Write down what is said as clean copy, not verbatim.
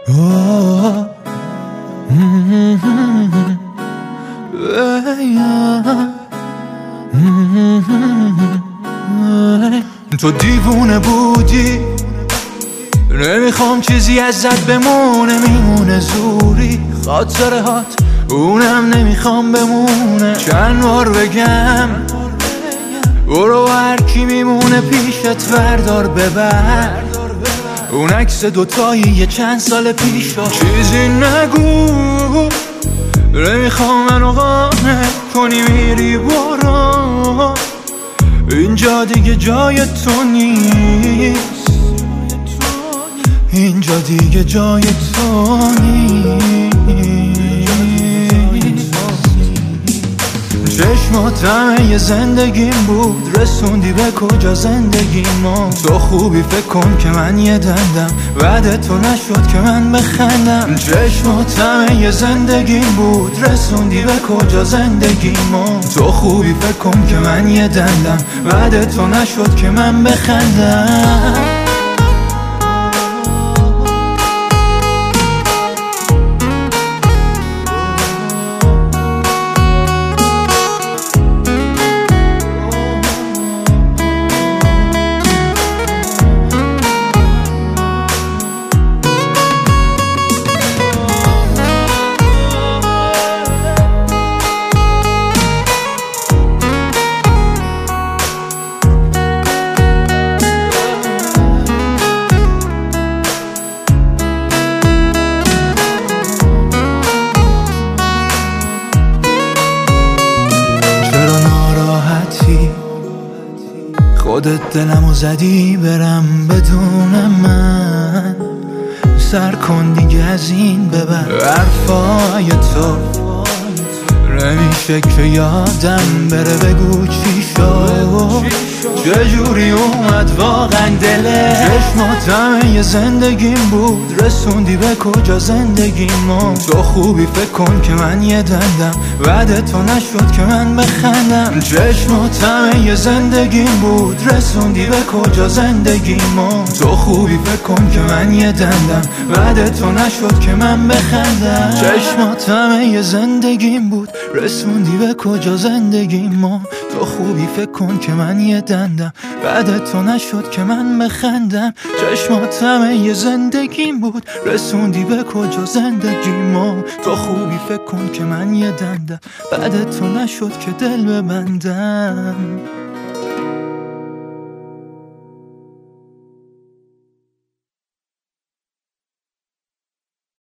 Oh, تو دیوونه بودی، نمیخوام چیزی ازت بمونه، میمونه زوری خاطره هات، اونم نمیخوام بمونه. چند بار بگم برو هر کی میمونه پیشت وردار ببر، اون عکس دوتایی یه چند سال پیشا. چیزی نگو، نمیخوام منو قانع کنی، میری برو، اینجا دیگه جای تو نیست، اینجا دیگه جای تو نیست. چشماتم یه زندگیم بود، رسوندی به کجا زندگی ما. تو خوبی فکر کن که من یه دندم، بعد تو نشد که من بخندم. چشماتم یه زندگیم بود، رسوندی به کجا زندگی ما. تو خوبی فکر کن که من یه دندم، بعد تو نشد که من بخندم. خودت دلمو زدی برم بدون من، سر کن دیگه از این ببر. حرفای تو نمیشه که یادم بره، بگو چی شد، چجوری اومد واقعا دلت. چشماتم یه زندگیم بود، رسوندی به کجا زندگی ما. تو خوبی فکر کن که من یه دندم، بعد تو نشد که من بخندم. چشماتم یه زندگیم بود، رسوندی به کجا زندگی ما. تو خوبی فکر کن که من یه دندم، بعد تو نشد که من بخندم. چشماتم یه زندگیم بود، رسوندی به کجا زندگی ما. تو خوبی فکر کن که من یه دندم، بعد تو نشد که من بخندم. چشماتم یه زندگیم بود، رسوندی به کجا زندگی ما. تو خوبی فکر کن که من یه دندم، بعد تو نشد که دل ببندم.